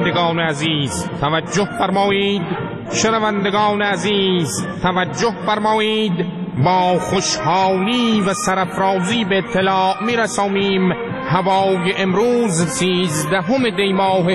شنوندگان عزیز توجه فرمایید، شنوندگان عزیز توجه فرمایید. با خوشحالی و سرافرازی به اطلاع میرسانیم هوای امروز 13 دی ماه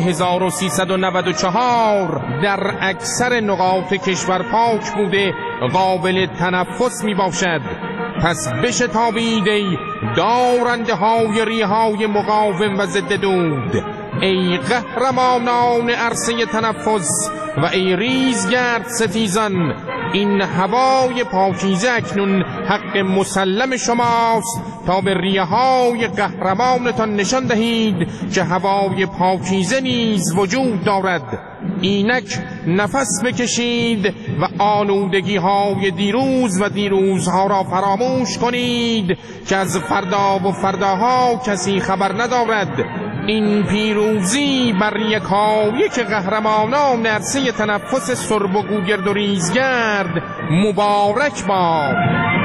1394 در اکثر نقاط کشور پاک بوده قابل تنفس می باشد. پس بشتابید ای دارنده های ریهای مقاوم و ضد دود، ای قهرمانان عرصه تنفس و ای ریزگرد ستیزان. این هوای پاکیزه اکنون حق مسلم شماست تا به ریه های قهرمانتان نشان دهید که هوای پاکیزه نیز وجود دارد. اینک نفس بکشید و آلودگی های دیروز و دیروزها را فراموش کنید که از فردا و فرداها کسی خبر ندارد. این پیروزی بر یکایک قهرمانان عرصه تنفس سرب و گوگرد و ریزگرد مبارک باد.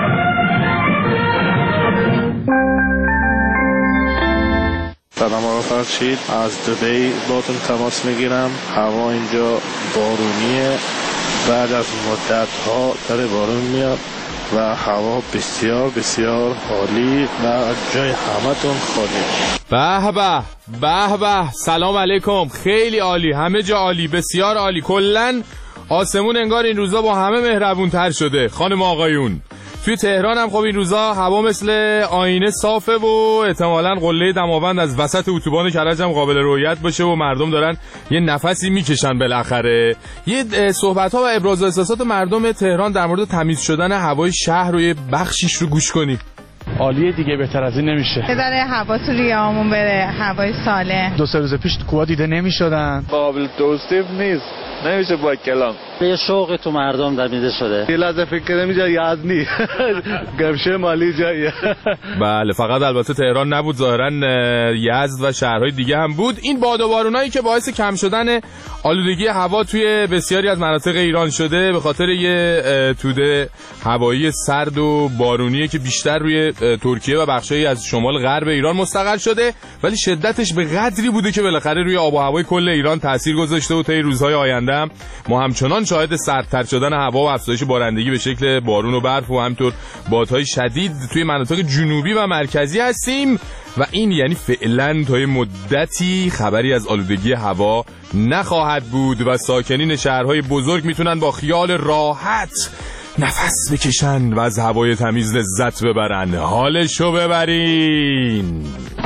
سلام آقا فرشید، از دبی باتون تماس میگیرم. هوا اینجا بارونیه، بعد از مدت ها داره بارون میاد و هوا بسیار بسیار عالی و جای همتون خالی. به به به به، سلام علیکم. خیلی عالی، همه جا عالی، بسیار عالی. کلن آسمون انگار این روزا با همه مهربون تر شده. خانم آقایون توی تهران هم خب این روزا هوا مثل آینه صافه و احتمالاً قله دماوند از وسط اتوبان کرج هم قابل رؤیت باشه و مردم دارن یه نفسی میکشن بالاخره. یه صحبت‌ها و ابراز احساسات مردم تهران در مورد تمیز شدن هوای شهر رو یه بخشیش رو گوش کنیم. عالیه دیگه، بهتر از این نمیشه. بذاره هوا تو ریه‌هامون بره، هوای سالم. 2 روز پیش کوها دیده نمیشدن. قابل توصیف نیست، نمیشه با کلام. یه شوق تو مردم دمیده شده. یه لحظه فکر نمیشه یزدی گمشه مالی جاییه. بله، فقط البته تهران نبود، ظاهرا یزد و شهرهای دیگه هم بود. این باد و بارونایی که باعث کم شدن آلودگی هوا توی بسیاری از مناطق ایران شده به خاطر یه توده هوایی سرد و بارونیه که بیشتر روی ترکیه و بخشایی از شمال غرب ایران مستقر شده، ولی شدتش به قدری بوده که بالاخره روی آب و هوای کل ایران تاثیر گذاشته و طی روزهای آینده هم ما همچنان شاهد سردتر شدن هوا و افزایش بارندگی به شکل بارون و برف و همینطور بادهای شدید توی مناطق جنوبی و مرکزی هستیم و این یعنی فعلا تا مدتی خبری از آلودگی هوا نخواهد بود و ساکنین شهرهای بزرگ میتونن با خیال راحت نفس بکشن و از هوای تمیز لذت ببرن. حالشو ببرین.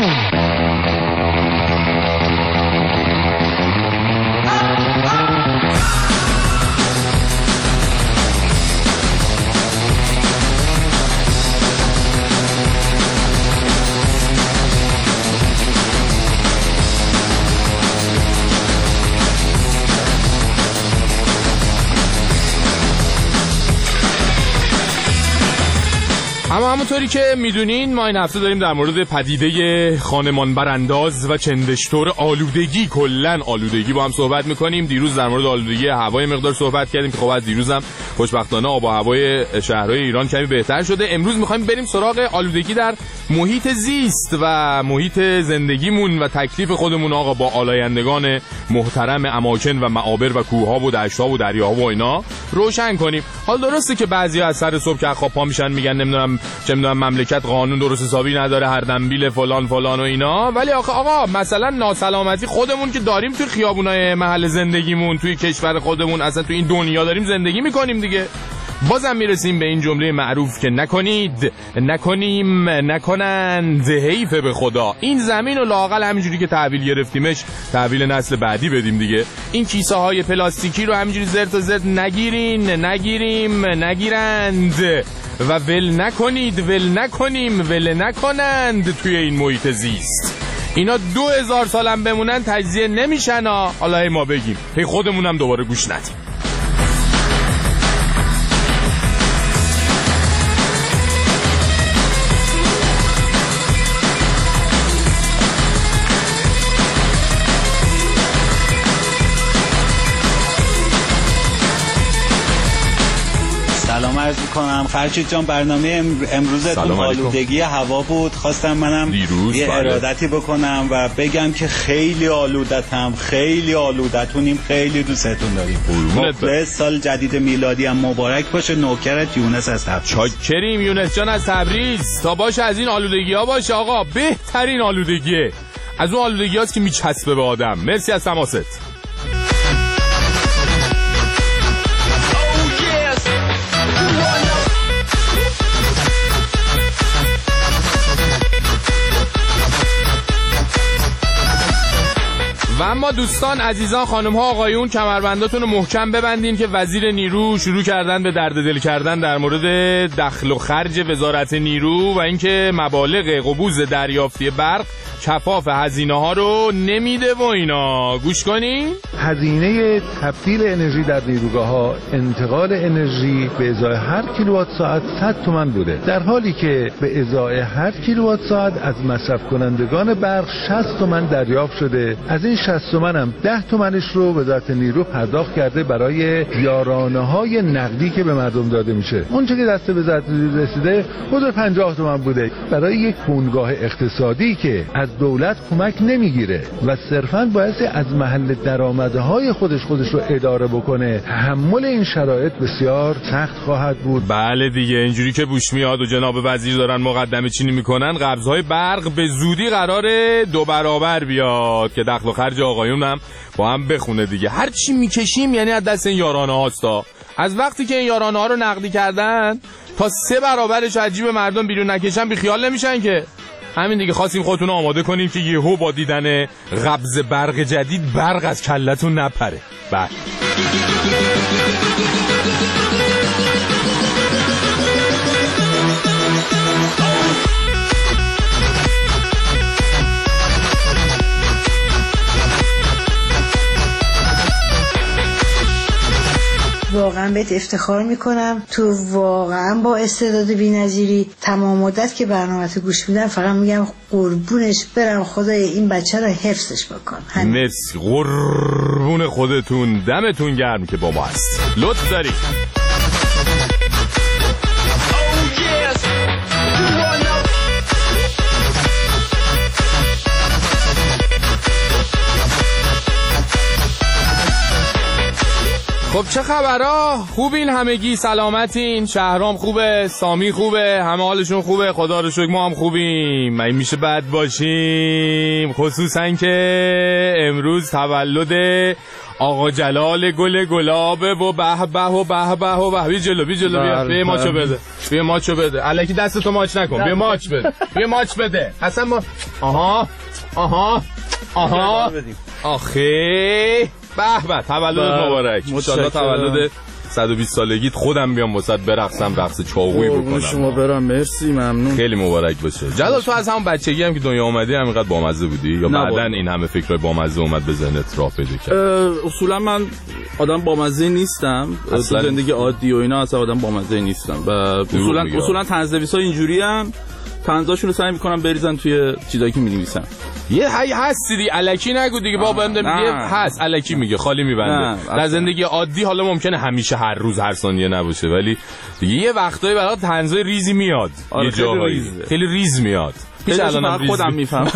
اما همونطوری که میدونین ما این هفته داریم در مورد پدیده خانمان برانداز و چندشتور آلودگی، کلن آلودگی با هم صحبت میکنیم. دیروز در مورد آلودگی هوای مقدار صحبت کردیم که خب از دیروز هم خوشبختانه آب و هوای شهرهای ایران کمی بهتر شده. امروز میخوایم بریم سراغ آلودگی در محیط زیست و محیط زندگیمون و تکلیف خودمون آقا با آلایندگان محترم اماکن و معابر و کوهها و دشت‌ها و دریاها و اینا روشن کنیم. حال درسته که بعضی از سر صبح که خواب پا میشن میگن نمیدونم مملکت قانون درست حسابی نداره، هر دنبیل فلان فلان و اینا، ولی آقا مثلا ناسلامتی خودمون که داریم توی خیابونای محل زندگیمون، توی کشور خودمون، اصلا توی این دنیا داریم زندگی میکنیم دیگه. بازم میرسیم به این جمله معروف که نکنید، نکنیم، نکنند، حیف به خدا. این زمین و لااقل همینجوری که تحویل گرفتیمش تحویل نسل بعدی بدیم دیگه. این کیسه های پلاستیکی رو همینجوری زرت و زرت نگیرین، نگیریم، نگیرند و ول نکنید، ول نکنیم، ول نکنند توی این محیط زیست. اینا 2000 سالم بمونن تجزیه نمیشن ها. حالا ما بگیم هی خودمونم دوباره گوش ندیم. سلام عرض میکنم. خرشید جان برنامه امروزتون آلودگی هوا بود، خواستم منم یه ارادتی بکنم و بگم که خیلی آلودتم، خیلی آلودتونیم، خیلی دوستتون داریم. مخلص، سال جدید میلادی هم مبارک باشه. نوکرت یونس از تبریز. چاکریم یونس جان از تبریز. تا باشه از این آلودگی ها باشه آقا، بهترین آلودگیه، از اون آلودگی هاست که میچسبه به آدم. مرسی از تماست. و اما دوستان عزیزان خانم ها آقایون کمربنداتون رو محکم ببندین که وزیر نیرو شروع کردن به درد دل کردن در مورد دخل و خرج وزارت نیرو و اینکه مبالغ قبوز دریافتی برق کفاف هزینه ها رو نمیده و اینا. گوش کنین. هزینه تبدیل انرژی در نیروگاه ها انتقال انرژی به ازای هر کیلووات ساعت 100 تومان بوده، در حالی که به ازای هر کیلووات ساعت از مصرف کنندگان برق 60 تومان دریافت شده. از این 60 تومان هم 10 تومانش رو وزارت نیرو پرداخت کرده برای یارانه های نقدی که به مردم داده میشه. اونچه که دست وزارت نیرو رسیده حدود 50 تومان بوده برای یک بنگاه اقتصادی که از دولت کمک نمیگیره و صرفاً باعث از محل درآمدهای خودش رو اداره بکنه. تحمل این شرایط بسیار سخت خواهد بود. بله دیگه، اینجوری که بوش میاد و جناب وزیر دارن مقدمه چینی میکنن، قبضهای برق به زودی قراره 2 برابر بیاد که دخل و خرج آقایون هم با هم بخونه دیگه. هر چی میکشیم یعنی از دست این یارانه هاستا. از وقتی که این یارانه ها رو نقدی کردن تا 3 برابرش عجیب مردم بیرون نکشن بی خیال نمیشن که. همین دیگه، خواستیم خودتون رو آماده کنیم که یهو با دیدن قبض برق جدید برق از کلتون نپره. بله. واقعا بهت افتخار میکنم، تو واقعا با استعداد بی‌نظیری. تمام مدت که برنامه‌ت گوش میدم فقط میگم قربونش برم، خدای این بچه رو حفظش بکن. مرسی، قربون خودتون، دمتون گرم که با ما هست. لطف داری. خب چه خبرها؟ خوبین همگی؟ سلامتین؟ شهرام خوبه؟ سامی خوبه؟ همه حالشون خوبه؟ خدا رو شکر ما هم خوبیم. من میشه بد باشیم، خصوصا که امروز تولد آقا جلال گل گلابه و به به و به به و به. بی جلو بیا ماچو بده، بیا ماچو بده. الکی دستتو ماچ نکن، بیا ماچ بده، بیا ماچ بده. اصلا ما آها آخه به به. تولدت مبارک، انشالله تولد 120 سالگیت خودم بیام واسط برقصم، رقص چاقویی بکنم. شما برام مرسی، ممنون. خیلی مبارک باشه. جلال تو از همون بچگی هم که دنیا اومدی همینقدر بامزه بودی یا بعداً این همه فکرای بامزه اومد به ذهنت راه پیدا کرد؟ اصولا من آدم بامزه نیستم، تو زندگی عادی و اینا اصلا آدم بامزه نیستم و اصولا طنزنویسای اینجوری ام، طنزاشون رو سعی میکنم بریزن توی چیزایی که می‌نویسن. یه هستی دی الکی نگو دیگه بابا، بنده میگه هست الکی میگه خالی میبنده. در زندگی عادی حالا ممکنه همیشه هر روز هر ثانیه نباشه، ولی دیگه یه وقتایی برای طنزای ریزی میاد. یه جاهایی خیلی ریز میاد. میشه الان خودم میفهمم.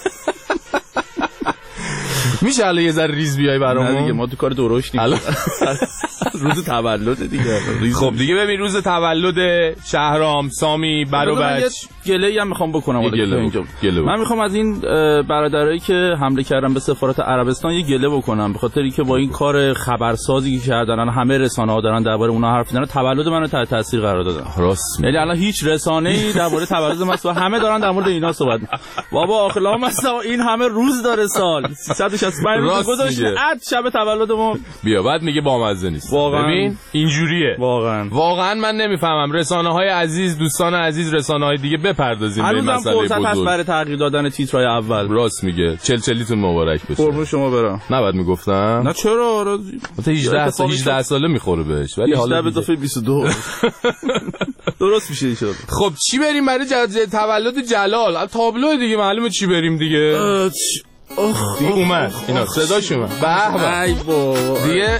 میشه الان یه ذره ریز بیای برامون؟ دیگه ما تو کار درشتیم الان. روز تولد دیگه. خب دیگه ببین، روز تولد شهرام، سامی، بچ گله‌ای هم میخوام بکنم اینجا. من میخوام از این برادرایی که حمله کردن به سفارت عربستان یه گله بکنم، به خاطر اینکه با این کار خبرسازی که کردن همه رسانه‌ها دارن درباره اونها حرف میزنن، تولد منو تحت تاثیر قرار دادن. راست. یعنی الان هیچ رسانه‌ای درباره تولد من و همه دارن در مورد اینا صحبت می‌کنن. بابا آخلا مثلا این همه روز داره سال 365 روز گذشته، عد شب تولدمون بیا بعد میگه بامزه نیست. ببین اینجوریه واقعا من نمیفهمم. رسانه‌های عزیز، دوستان عزیز، رسانه‌های دیگه بپردازیم به این مسئله بزرگ. هست برای تغییر دادن تیترهای اول. راست میگه. چلیتون مبارک بشه. قربون شما برم. نباید میگفتم. نه چرا؟ 18 ساله میخوره بهش، ولی حالا به اضافه 22 درست میشه ان شاءالله. خب چی بریم برای تولد جلال؟ تابلو دیگه معلومه چی بریم دیگه. دیگه اومد اینا صداش اومد. به به دیگه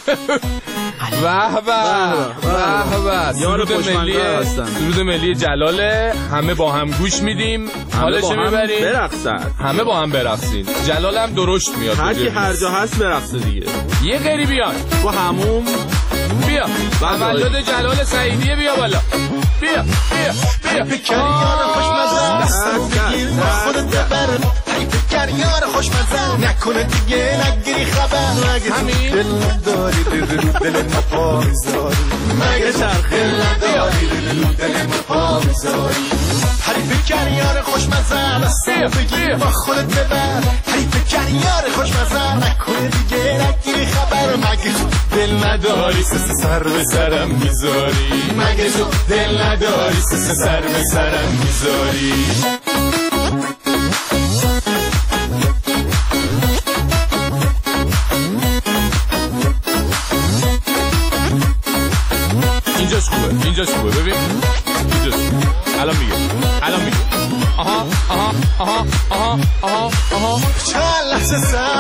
به به درود ملی جلاله. همه با هم گوش میدیم، حالش میبریم، برقصن، همه با هم برقصین. جلال هم درشت میاد، هر کی هر جا هست برقصه دیگه. یه غیری بیاد تو همون بیا تولد جلال سعیدیه، بیا بالا، بیا یار خوشمزه دستمو بگیر با خودت ببر. فکر یار خوشمزه نکنه دیگه نگیری خبر. همین دل نداری دل ما پا میذاری، مگه شرخه نداری دل ما پا میذاری. حریف کر یار خوشمزه دستمو بگیر با خودت ببر. حریف کر یار خوشمزه نکنه دیگه نگیری خبر. مگه تو دل نداری سر به سرم میذاری، مگه تو دل نداری سر به سرم میذاری. اینجاش خوبه ببین، اینجاش الان میگه آها چند لحظه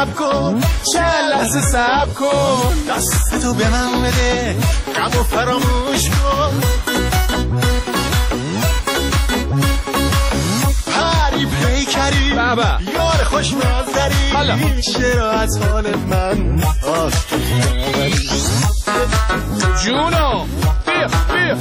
صبر کن دست تو به من بده، غمو فراموش کن. پری پیکری یار خوش منظری، چرا از حال من جونو بیا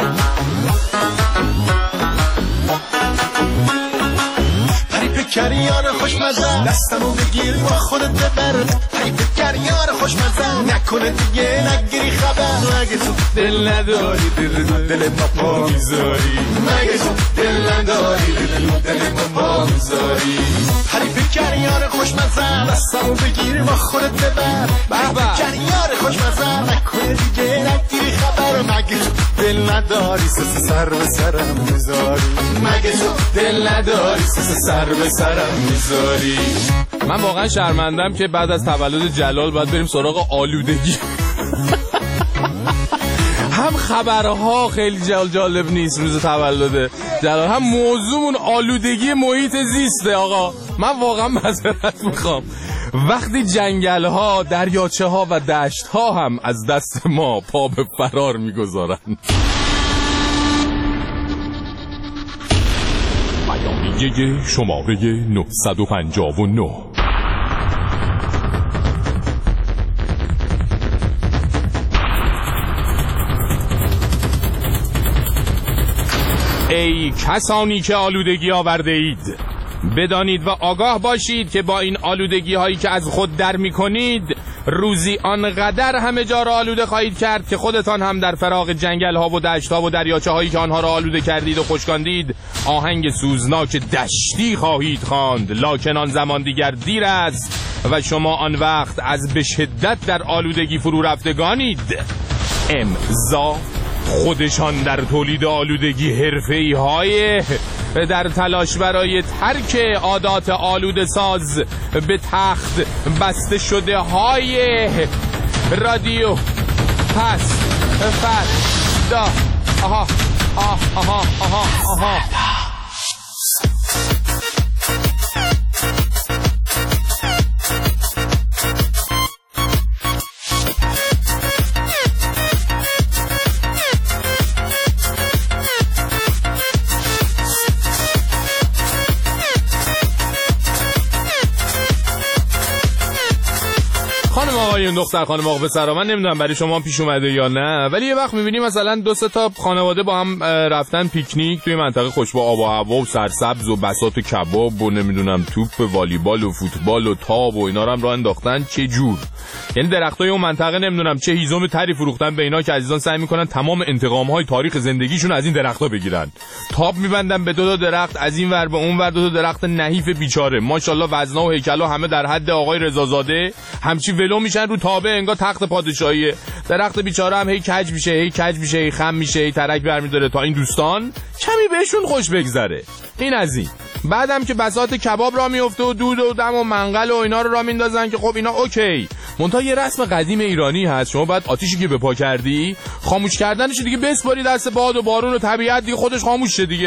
پری پیکری یار خوشمزه دستمو بگیر با خودت ببر. پری پیکری یار خوشمزه نکنه دیگه نگیری خبر. مگه تو دل نداری دل ما پا میذاری، مگه تو دل نداری دل ما پا میذاری. پری پیکری یار خوشمزه دستمو بگیر با خودت ببر. پری پیکری یار خوشمزه نکنه دیگه نگیری خبر. مگه تو دل نداری سر به سرم میذاری، مگه تو دل نداری سر به سرم میذاری. من واقعا شرمندم که بعد از تولد جلال باید بریم سراغ آلودگی. هم خبرها خیلی جالب نیست روز تولد جلال، هم موضوعمون آلودگی محیط زیسته. آقا من واقعا معذرت میخوام وقتی جنگل ها، دریاچه ها و دشت ها هم از دست ما پا به فرار میگذارن. بیانیه شماره 959. ای کسانی که آلودگی آورده اید، بدانید و آگاه باشید که با این آلودگی هایی که از خود در می کنید روزی آنقدر همه جا را آلوده خواهید کرد که خودتان هم در فراغ جنگل ها و دشت ها و دریاچه هایی که آنها را آلوده کردید و خشکاندید آهنگ سوزناک دشتی خواهید خواند. لکن آن زمان دیگر دیر است و شما آن وقت از به شدت در آلودگی فرو رفتگانید. امضا خودشان در تولید آلودگی حرفه‌ای های در تلاش برای ترک عادات آلوده ساز به تخت بسته شده های رادیو پس فردا. آها آها آها آها آها آقایون دختر خانم آقا پسرا، من نمیدونم برای شما پیش اومده یا نه، ولی یه وقت میبینیم مثلا 2-3 تا خانواده با هم رفتن پیکنیک توی منطقه خوش با آب و هوا و سرسبز و بساط کباب و نمیدونم توپ والیبال و فوتبال و تاب و اینا رو هم راه انداختن. چه جور، یعنی درختای اون منطقه نمیدونم چه هیزم تری فروختن به اینا که عزیزان سعی میکنن تمام انتقام‌های تاریخ زندگیشون از این درختا بگیرن. تاب میبندن به 2 درخت از این ور به اون ور، 2 درخت نحیف بیچاره ماشاءالله وزنا و هیکلا همه در حد آقای رضازاده، همچی ولو میشن رو تابه انگار تخت پادشاهیه. درخت بیچاره هم هی کج میشه هی خم میشه هی ترک برمی‌داره تا این دوستان کمی بهشون خوش بگذره. این از این. بعدم که بساط کباب را میفته و دود و دم و منقل و اینا رو را میندازن که خب اینا اوکی. منتها یه رسم قدیم ایرانی هست، شما باید آتیشی که به پا کردی خاموش کردنش دیگه بسپاری دست باد و بارون و طبیعت دیگه خودش خاموش شه دیگه.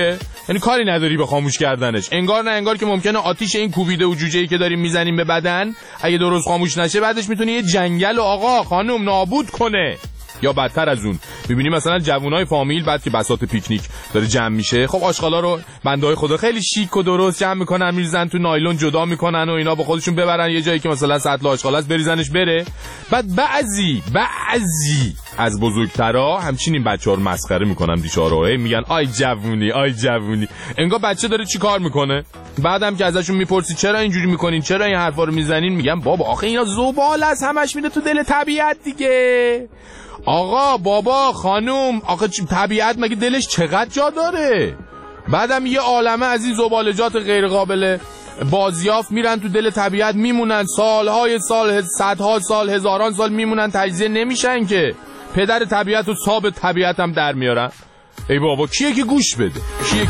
یعنی کاری نداری به خاموش کردنش. انگار نه انگار که ممکنه آتیش این کوبیده و جوجه‌ای که داریم میزنیم به بدن اگه درست خاموش نشه بعدش میتونه یه جنگل و آقا خانم نابود کنه. یا بدتر از اون میبینی مثلا جوونای فامیل بعد که بساط پیکنیک داره جمع میشه، خب آشغالا رو بندهای خدا خیلی شیک و درست جمع میکنن میریزن تو نایلون جدا میکنن و اینا با خودشون ببرن یه جایی که مثلا سطل آشغال است بریزنش بره. بعد بعضی از بزرگترا همچین این بچه‌ها رو مسخره میکنن بیچاره‌ها، میگن آی جوونی. انگار بچه داره چی کار میکنه. بعدم که ازشون میپرسی چرا اینجوری میکنین، چرا این حرفا رو میزنین، میگن بابا آخه اینا زباله است، همش میره تو دل طبیعت دیگه. آقا بابا خانوم آخه طبیعت مگه دلش چقدر جا داره؟ بعدم یه عالمه از این زبالجات غیر قابل بازیافت میرن تو دل طبیعت میمونن، سالهای سال، صدها سال، هزاران سال میمونن، تجزیه نمیشن که پدر طبیعت و صاحب طبیعت هم در میارن. ای بابا کیه که گوش بده؟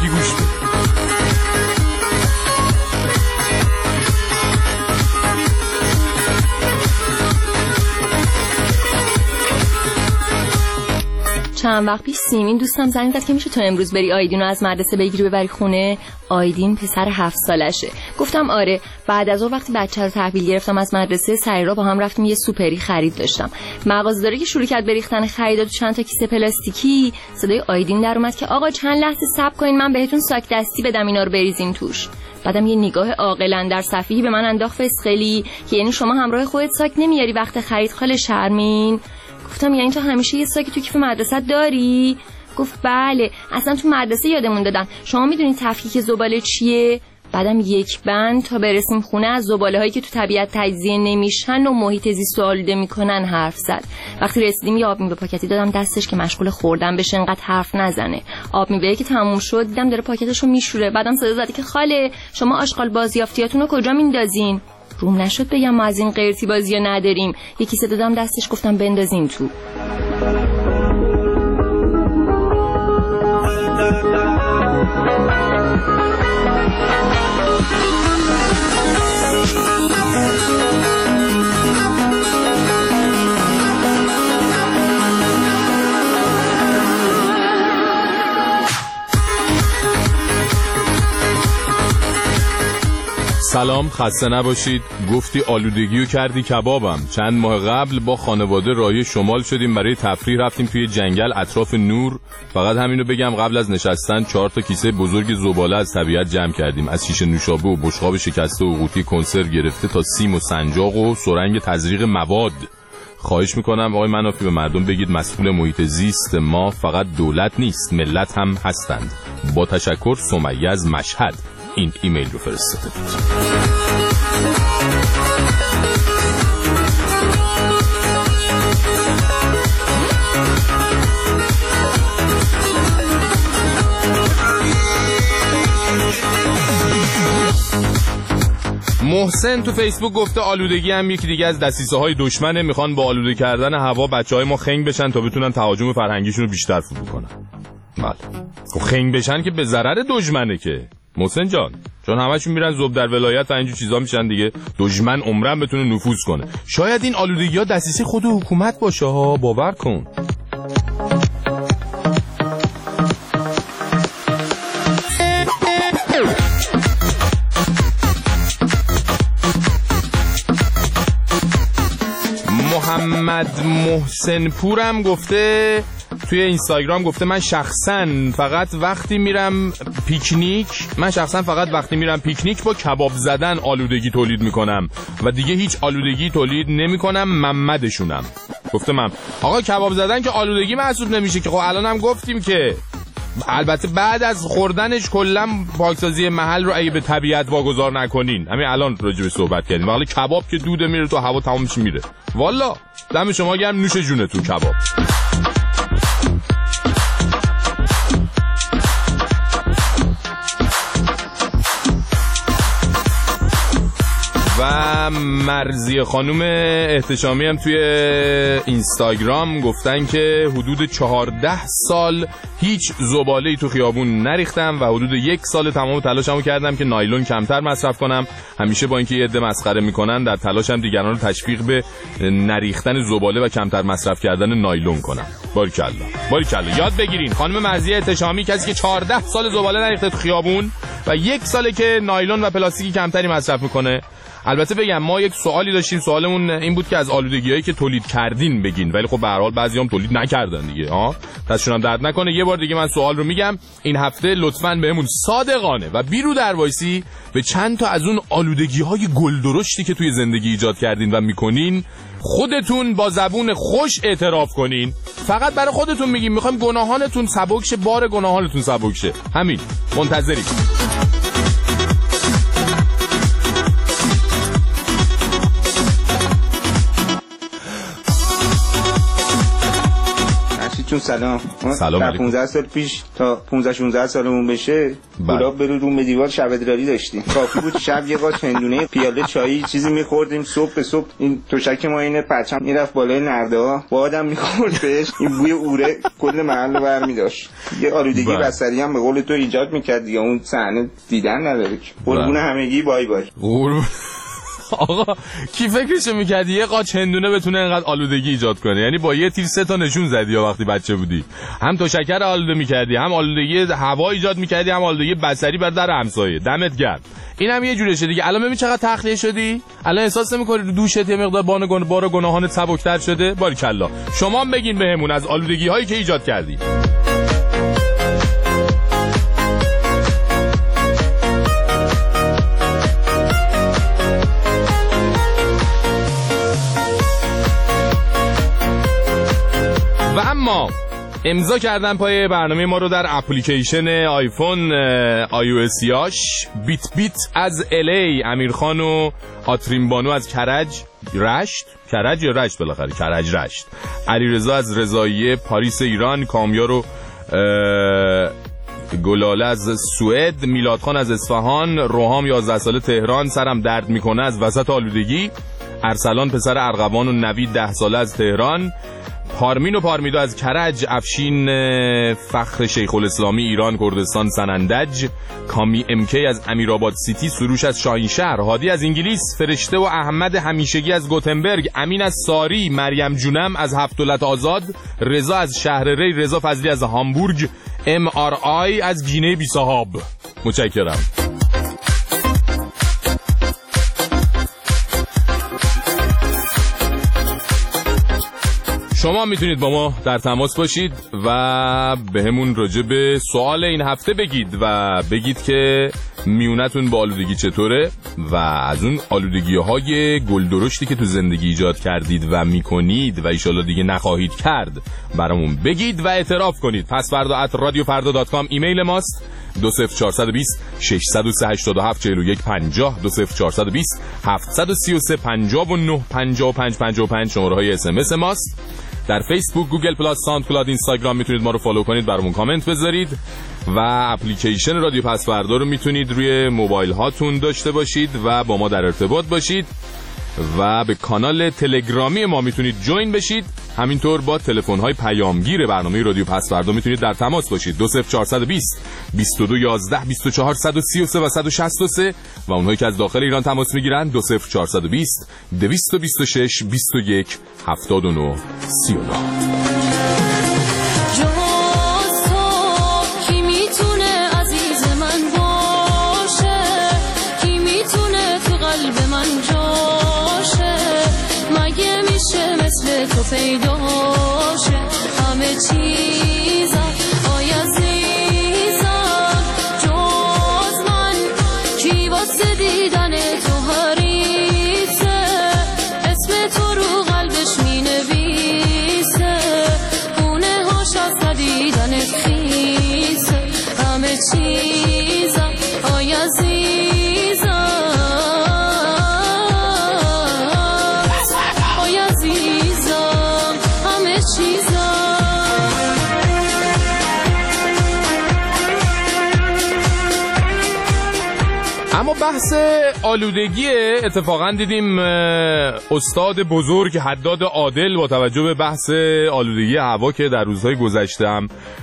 چند وقت پیش سیمین دوستم زنگ زد که میشه تو امروز بری آیدین رو از مدرسه بگیری ببری خونه. آیدین پسر 7 سالشه. گفتم آره. بعد از اون وقتی بچه رو تحویل گرفتم از مدرسه سری را با هم رفتیم یه سوپری خرید داشتم. مغازه‌داری که شروع کرد بریختن خریدات تو چند تا کیسه پلاستیکی، صدای آیدین در اومد که آقا چند لحظه صبر کنین من بهتون ساک دستی بدم اینا رو بریزین توش. بعدم یه نگاه عاقلان در صفیحی به من انداخت فسخلی که یعنی شما همراه خودت ساک نمیاری وقت خرید خاله شرمین. گفتم یعنی تو همیشه یه ساکی تو کیف مدرسه داری؟ گفت بله اصلا تو مدرسه یادمون دادن. شما میدونید تفکیک زباله چیه؟ بعدم یک بند تا برسیم خونه از زباله هایی که تو طبیعت تجزیه نمیشن و محیط زیست رو آلوده میکنن حرف زد. وقتی رسیدیم یه آب میوه پاکتی دادم دستش که مشغول خوردن بشه انقدر حرف نزنه. آب میوه که تموم شد دیدم داره پاکتشو میشوره. بعدم صدا زد که خاله شما آشغال بازیافتیاتونو کجا میندازین؟ روم نشد بگم ما از این قرتی بازی نداریم. یکی کیسه دادم دستش گفتم بندازین تو. سلام خسته نباشید. گفتی آلودگیو کردی کبابم. چند ماه قبل با خانواده راهی شمال شدیم برای تفریح، رفتیم توی جنگل اطراف نور. فقط همینو بگم قبل از نشستن 4 تا کیسه بزرگ زباله از طبیعت جمع کردیم، از شیشه نوشابه و بشقاب شکسته و قوطی کنسرو گرفته تا سیم و سنجاق و سرنگ تزریق مواد. خواهش میکنم آقای منافی به مردم بگید مسئول محیط زیست ما فقط دولت نیست ملت هم هستند. با تشکر سمیه از مشهد این ایمیل رو فرستاده بود. محسن تو فیسبوک گفته آلودگی هم یکی دیگه از دسیسه های دشمنه، میخوان با آلوده کردن هوا بچهای ما خنگ بشن تا بتونن تهاجم فرهنگیشون رو بیشتر فرو کنن. بله خب خنگ بشن که به ضرر دشمنه که محسن جان، چون همشون میرن زوب در ولایت و اینجور چیزا میشن دیگه، دشمن عمرن بتونه نفوذ کنه. شاید این آلودگی‌ها دسیسه خود حکومت باشه ها، باور کن. محمد محسن پورم گفته توی اینستاگرام، گفته من شخصا فقط وقتی میرم پیکنیک با کباب زدن آلودگی تولید میکنم و دیگه هیچ آلودگی تولید نمیکنم. محمدشونم گفته من آقا کباب زدن که آلودگی محسوب نمیشه که، خب الانم گفتیم که البته بعد از خوردنش کلا پاکسازی محل رو اگه به طبیعت واگذار نکنین، همین الان راجع به صحبت کردیم، ولی کباب که دوده میره تو هوا تمامش میره. والا دم شما گرم، نوش جونتون کباب. و مرزی خانوم احتشامی هم توی اینستاگرام گفتن که حدود 14 سال هیچ زباله‌ای تو خیابون نریختم و حدود 1 سال تمام تلاشمو کردم که نایلون کمتر مصرف کنم. همیشه با اینکه یه عده مسخره میکنن در تلاشم دیگران رو تشویق به نریختن زباله و کمتر مصرف کردن نایلون کنم. باریکلا یاد بگیرین. خانم مرزی احتشامی کسی که 14 سال زباله نریخته تو خیابون و 1 ساله که نایلون و پلاستیکی کمتری مصرف میکنه. البته بگم ما یک سوالی داشتیم، سوالمون این بود که از آلودگی‌هایی که تولید کردین بگین، ولی خب به هر حال بعضیام تولید نکردن دیگه. دستشون هم درد نکنه. یه بار دیگه من سوال رو میگم، این هفته لطفاً بهمون صادقانه و بی رو دروایسی به چند تا از اون آلودگی‌های گلدرشتی که توی زندگی ایجاد کردین و میکنین خودتون با زبون خوش اعتراف کنین. فقط برای خودتون میگیم، میخوایم گناهانتون سبک شه، بار گناهانتون سبک شه. همین. منتظریم. چون سلام علیکم. 15 سال پیش تا 15 16 سالمون بشه گلاب برو رو به دیوار شب ادراری داشتیم. کافی بود شب یه قاچ هندونه پیاله چایی چیزی می‌خوردیم، صبح به صبح این تشک ما اینه پرچم میرفت بالای نرده‌ها، با آدم می‌خورد بهش، این بوی اوره کل محل رو برمی‌داشت. یه آلودگی بصری هم به قول تو ایجاد می‌کرد دیگه. اون صحنه دیدن نداره. قربون همگی، بای بای. آقا کی فکرشو میکردی یه قاچ هندونه بتونه اینقدر آلودگی ایجاد کنه؟ یعنی با یه تیر 3 تا نشون زدی یا وقتی بچه بودی؟ هم تو شکر آلوده میکردی، هم آلودگی هوا ایجاد میکردی، هم آلودگی بصری بر در همسایه. دمت گرم. این هم یه جورشه دیگه. الان ببین چقدر تخلیه شدی؟ الان احساس نمی‌کنی رو دوشت یه مقدار بار گناهانت سبک‌تر شده؟ باریکلا. شما هم بگین بهمون از آلودگی‌هایی که ایجاد کردی. و اما امضا کردن پای برنامه ما رو در اپلیکیشن آیفون iOS بیت از الی امیرخان و آترین بانو از کرج رشت، علیرضا از رضاییه پاریس ایران، کامیار و گلاله از سوئد، میلادخان از اصفهان، روحام 11 ساله تهران، سرم درد میکنه از وسط آلودگی، ارسلان پسر ارغوان و نوید 10 ساله از تهران، پارمین و پارمیدو از کرج، افشین فخر شیخ الاسلامی ایران کردستان سنندج، کامی امکی از امیرآباد سیتی، سروش از شاهینشهر، هادی از انگلیس، فرشته و احمد همیشگی از گوتنبرگ، امین از ساری، مریم جونم از هفت‌دولت آزاد، رضا از شهر ری، رضا فضلی از هامبورگ، MRI از گینه بی صاحب. متشکرم. شما میتونید با ما در تماس باشید و به همون راجع به سوال این هفته بگید و بگید که میونتون با آلودگی چطوره و از اون آلودگی‌های گلدرشتی که تو زندگی ایجاد کردید و میکنید و ایشالا دیگه نخواهید کرد برامون بگید و اعتراف کنید. پس فردا @radiofarda.com ایمیل ماست. 20420 603 87 41 50 20420 733 59 55 55 شماره‌های SMS ماست. در فیسبوک، گوگل پلاس، ساوند کلاد، اینستاگرام میتونید ما رو فالو کنید، برامون کامنت بذارید و اپلیکیشن رادیو پس فردا رو میتونید روی موبایل هاتون داشته باشید و با ما در ارتباط باشید و به کانال تلگرامی ما میتونید جوین بشید. همینطور با تلفن‌های پیامگیر برنامه رادیو پس فردا میتونید در تماس باشید. 20420 2211 24 133 و 163 و اونهایی که از داخل ایران تماس میگیرن 20420 226 21 79 39. تو پیدا شه همه چیزم آی عزیزم جز من کی واسه دیدن تو حریصه اسم تو رو قلبش می نویسه خونه هاش از دیدن خیسه همه چیزم آی عزیزم آی عزیزم همه چیزم اما بحث آلودگیه. اتفاقا دیدیم استاد بزرگ حداد عادل با توجه به بحث آلودگی هوا که در روزهای گذشته هم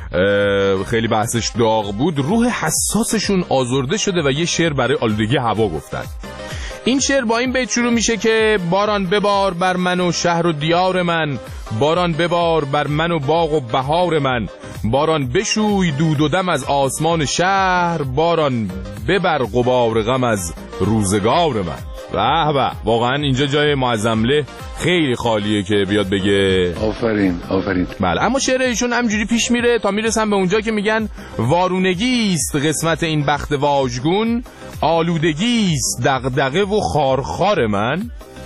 خیلی بحثش داغ بود، روح حساسشون آزرده شده و یه شعر برای آلودگی هوا گفتن. این شعر با این بیت شروع میشه که باران ببار بر من و شهر و دیار من، باران ببار بر من و باغ و بهار من، باران بشوی دود و دم از آسمان شهر، باران ببر غبار غم از روزگار من. به به، واقعا اینجا جای معظمله خیلی خالیه که بیاد بگه آفرین آفرین. بله، اما شعر ایشون همجوری پیش میره تا میرسن به اونجا که میگن وارونگی است قسمت این بخت واژگون، آلودگی است دغدغه و خارخار من.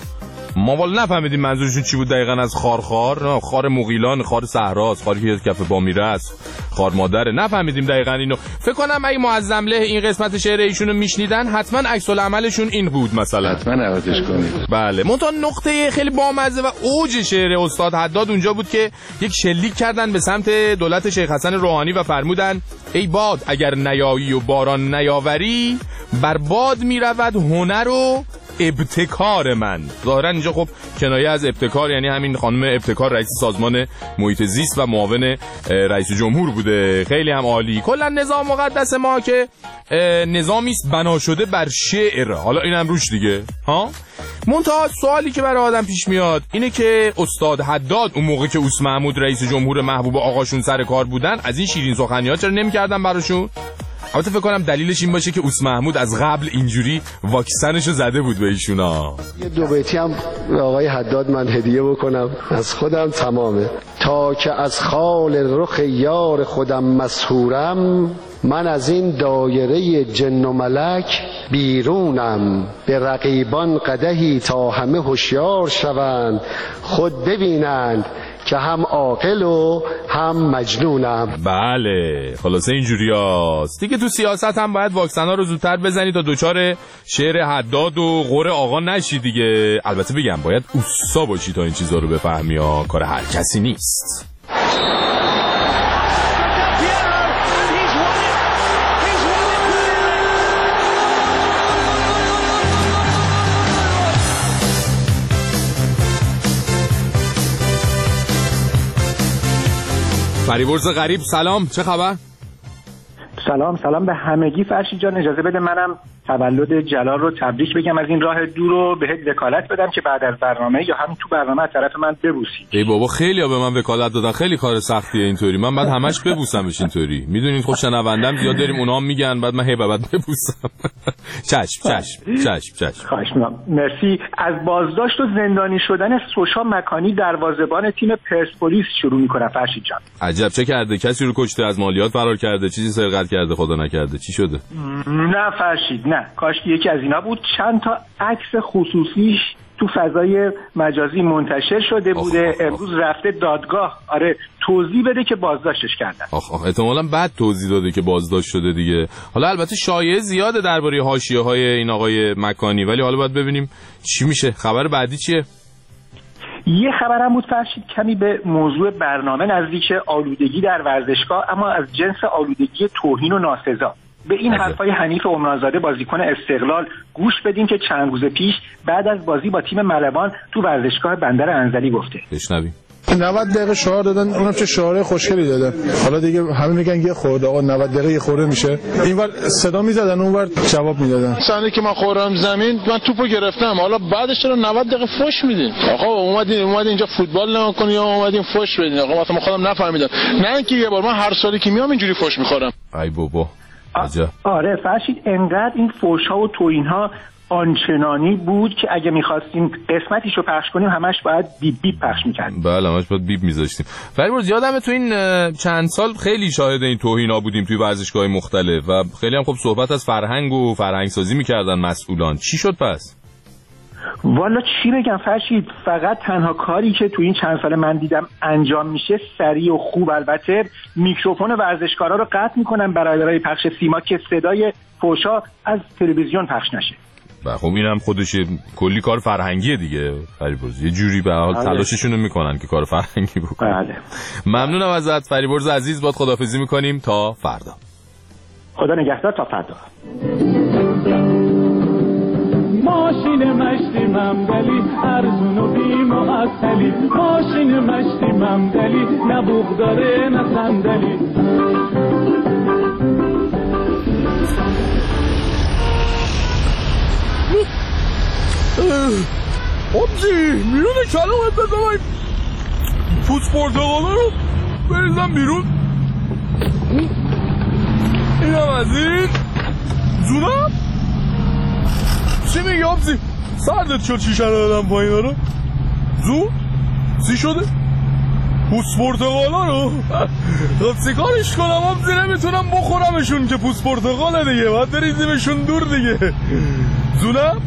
ما والا نفهمیدیم منظورشون چی بود دقیقاً از خارخار. نه، خار مغیلان، خار صحراست، خاری که کف با میره است، خار مادره. نفهمیدیم دقیقاً اینو. فکر کنم اگه معظمله این قسمت شعر ایشونو میشنیدن حتما عکس العملشون این بود مثلا. حتما عوضش کنید. بله، منتها نقطه خیلی بامزه و اوج شعر استاد حداد اونجا بود که یک شلیک کردن به سمت دولت شیخ حسن روحانی و فرمودن ای باد اگر نیایی و باران نیاوری، بر باد میرود هنر و ابتکار من. ظاهرا اینجا خب کنایه از ابتکار یعنی همین خانم ابتکار رئیس سازمان محیط زیست و معاون رئیس جمهور بوده. خیلی هم عالی. کلا نظام مقدس ما که نظامی است بنا شده بر شعر، حالا اینم روش دیگه ها. منتها سوالی که برای آدم پیش میاد اینه که استاد حداد اون موقع که اوس محمود رئیس جمهور محبوب آقاشون سر کار بودن از این شیرین سخنی‌ها چرا نمی‌کردن براشون؟ البته فکر کنم دلیلش این باشه که اوس محمود از قبل اینجوری واکسنشو زده بود به ایشونا. یه دو بیتی هم به آقای حداد من هدیه بکنم از خودم تمامه. تا که از خال رخ یار خودم مسحورم، من از این دایره جن و ملک بیرونم. به رقیبان قدحی تا همه هوشیار شوند، خود ببینند که هم عاقل و هم مجنونم. بله، خلاصه اینجوری هست دیگه. تو سیاست هم باید واکسن ها رو زودتر بزنی تا دوچار شعر حداد و غور آقا نشی دیگه. البته بگم باید اوستا باشی تا این چیزا رو بفهمی ها، کار هر کسی نیست. فریبرز غریب سلام، چه خبر؟ سلام به همگی. فرشید جان اجازه بده منم تولد جلال رو تبریک بگم، از این راه دور رو بهت وکالت بدم که بعد از برنامه یا همین تو برنامه از طرف من ببوسی. ای بابا خیلی ها به من وکالت دادن، خیلی کار سختیه اینطوری. من بعد همش ببوسمش اینطوری. میدونین خب شنوندم زیاد داریم اونها میگن بعد من هی بعد ببوسم. چشم. خواهش می‌کنم. مرسی. از بازداشت و زندانی شدن سوشا مکانی دروازه‌بان تیم پرسپولیس شروع می‌کنه فرشید جان. عجب، چه کرده؟ کسی رو کشته، از مالیات فرار کرده، چیزی سرقت کرده، خدا نکرده؟ چی شده؟ نه فرشید، نه، کاش که یکی از اینا بود. چند تا عکس خصوصیش تو فضای مجازی منتشر شده بوده. امروز رفته دادگاه آره توضیح بده که بازداشتش کردن. احتمالاً بعد توضیح داده که بازداشت شده دیگه. حالا البته شایعه زیاده درباره حاشیه‌های این آقای مکانی، ولی حالا باید ببینیم چی میشه. خبر بعدی چیه؟ یه خبرم بود فرشید کمی به موضوع برنامه نزدیک، آلودگی در ورزشگاه اما از جنس آلودگی توهین و ناسزا. به این حرفای حنیف عمرانزاده بازیکن استقلال گوش بدیم که چند روز پیش بعد از بازی با تیم ملوان تو ورزشگاه بندر انزلی گفته. بشنویم. 90 دقیقه شعار دادن، اونم چه شعار خوشگلی دادن. حالا دیگه همه میگن یه خورده، آقا 90 دقیقه یه خورده میشه. اینور صدا میزدن اونور جواب میدادن. صحنه که من خوردم زمین، من توپو گرفتم، حالا بعدش چرا 90 دقیقه فوش میدین؟ آقا اومدین اینجا فوتبال نکنین یا اومدین فوش بدین؟ آقا مثلا خودم نفهمیدم. نه اینکه یه بار من هر سالی که میام اینجوری فوش میخورم. ای بابا. آره فرشید، انقدر این فوش‌ها و توهین‌ها آنچنانی بود که اگه می‌خواستیم قسمتیشو پخش کنیم همش باید بیپ بیپ پخش می‌کردیم. بله، همش باید بیپ می‌ذاشتیم. ولی یادمه تو این چند سال خیلی شاهد این توهینا بودیم توی ورزشگاه‌های مختلف و خیلی هم خوب صحبت از فرهنگ و فرهنگسازی می‌کردن مسئولان. چی شد پس؟ والا چی بگم فرشید، فقط تنها کاری که تو این چند سال من دیدم انجام میشه سریع و خوب، البته میکروفون ورزشکارا رو قطع میکنن برای پخش سیما که صدای فوشا از تلویزیون پخش نشه. خب اینم خودش کلی کار فرهنگیه دیگه فریبرز، یه جوری به حال تلاششون رو میکنن که کار فرهنگی بکنن. بله. ممنونم ازت فریبرز عزیز، باد خداحافظی میکنیم تا فردا. خدا نگهدار تا فردا. ممدلی ارزون و بی معطلی ماشین مشتی ممدلی نه بوق داره نه صندلی. آبجی میرون کلامت بزنم پوست پرتقاله رو بریزم بیرون. اینم از این زونم چی میگه آبجی؟ سردت شد چی شده دادم پایین رو؟ زون؟ چی شده؟ پوست پرتقاله رو؟ خب چی کارش کنم آبجی؟ نمیتونم بخورمشون که پوست پرتقاله دیگه، باید بریزیمشون دور دیگه. زونم؟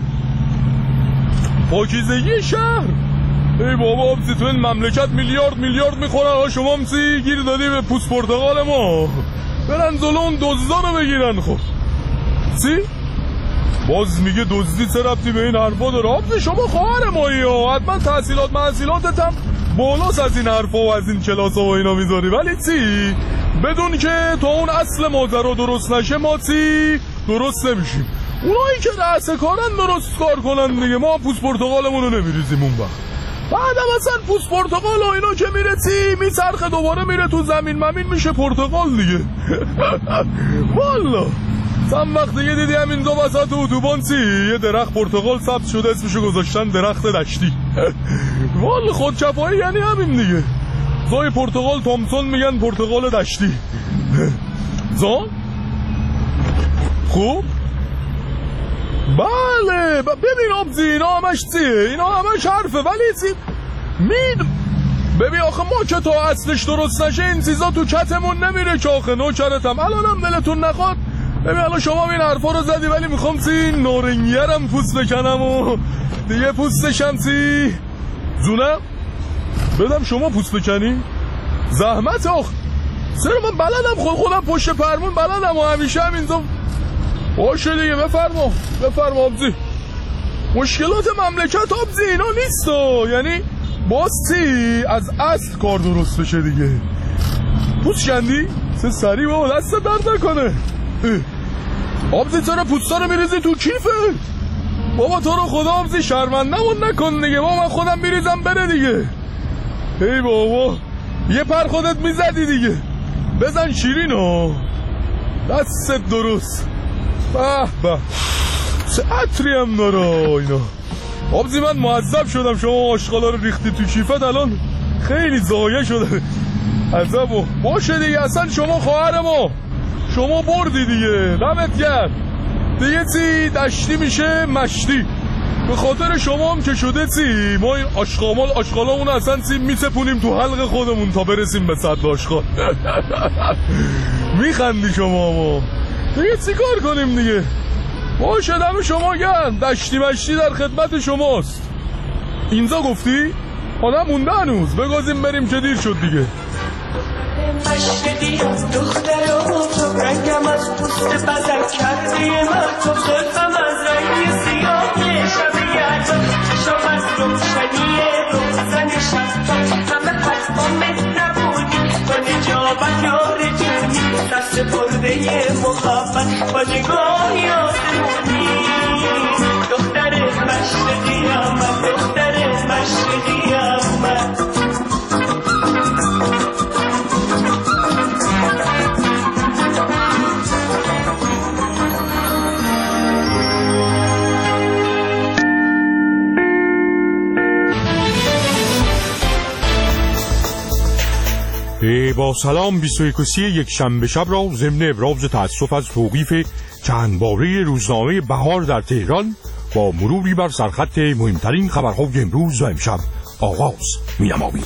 پاکیزگی شهر. ای بابا آبزی تو این مملکت میلیارد میخورن، شما هم چی گیر دادی به پوست پرتقال ما؟ برن جلو اون دزدا رو بگیرن. خب چی؟ باز میگه دزدی چه ربطی به این حرفا داره؟ آبزی شما خواهر مایی ها، حتما تحصیلاتت هم بالاست از این حرفا و از این کلاس ها و اینا میذاری، ولی چی؟ بدون که تا اون اصل ماجرا درست نشه ما چی؟ درست نمیشیم. اونایی که رأس کارن درست کار کنن دیگه، ما پوست پرتقالمون رو نمیریزیم اون وقت. بعدم اصلا پوست پرتقال و اینا که میره چی؟ میچرخه دوباره میره تو زمین میشه پرتقال دیگه. والا چند وقت دیگه دیدی همین دو وسط اتوبان چی؟ یه درخت پرتقال ثبت شده اسمشو گذاشتن درخت دشتی. والا خودکفایی یعنی همین دیگه، زای پرتقال تامسون میگن پرتقال دشتی. زان؟ خوب؟ بله ببین آبزی اینا همش چیه؟ اینا همش حرفه، ولی چی؟ ببین آخه ما که تا اصلش درست نشه این چیزا تو کتمون نمیره که آخه نوکرتم. الانم دلتون نخواد ببین الان شما این حرفا رو زدی، ولی میخوام چی؟ نارنگیرم پوست بکنم و دیگه پوستشم چی؟ زونم؟ بدم شما پوست بکنی؟ زحمت آخه سر من بلدم، خودم پشت فرمون بلدم و همیشه همینجا باشه دیگه. بفرما آبزی. مشکلات مملکت آبزی اینا نیست یعنی باستی از اصل کار درست بشه دیگه. پوست کندی؟ سه سری بابا دست درد نکنه. آبزی چرا پوستا رو میریزی تو کیفه؟ بابا تو رو خدا آبزی شرمندمون نکن دیگه، بابا من خودم میریزم بره دیگه. ای بابا یه پر خودت میزدی دیگه، بزن شیرین ها دستت درست. به چه عطری هم داره اینا. آبزی من معذب شدم شما آشغالا رو ریختی تو کیفت، الان خیلی ضایع شده عذبو. باشه دیگه اصلا شما خواهر ما، شما بردی دیگه، دمت گرم دیگه. چی دشتی میشه مشتی، به خاطر شما هم که شده چی ما این آشغالامون اصلا چی میتپونیم تو حلق خودمون تا برسیم به سطل آشغال. میخندی شما ما دیگه، چی کار کنیم دیگه؟ باشه دم شما گرم، دشتی مشتی در خدمت شماست. اینجا گفتی؟ آدم مونده هنوز، بگازیم بریم که دیر شد دیگه. مشتی دخترم تو رنگم از پوست بدن کردی من، تو زلفم از رنگ سیاه شب یادم، چشم از روشنی روزن شب، همه حرفامت نبودی با نجابت یار جونی، دست برده محبت با نگاه یادمونی. دختر مشتی آمد، دختر مشتی آمد. با سلام 21 یک شنبه شب را ضمن ابراز تأسف از توقیف چند باره روزنامه بهار در تهران با مروری بر سرخط مهمترین خبرهای امروز و امشب آغاز می‌نماییم.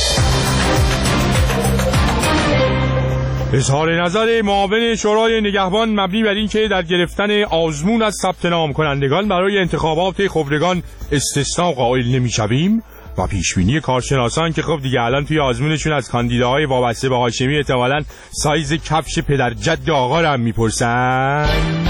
اظهار نظر معاون شورای نگهبان مبنی بر این که در گرفتن آزمون از ثبت نام کنندگان برای انتخابات خبرگان استثناء قائل نمی‌شویم و پیشبینی کارشناسان که خب دیگه الان توی آزمونشون از کاندیداهای وابسته به هاشمی احتمالاً سایز کفش پدر جد آقا رو هم میپرسن.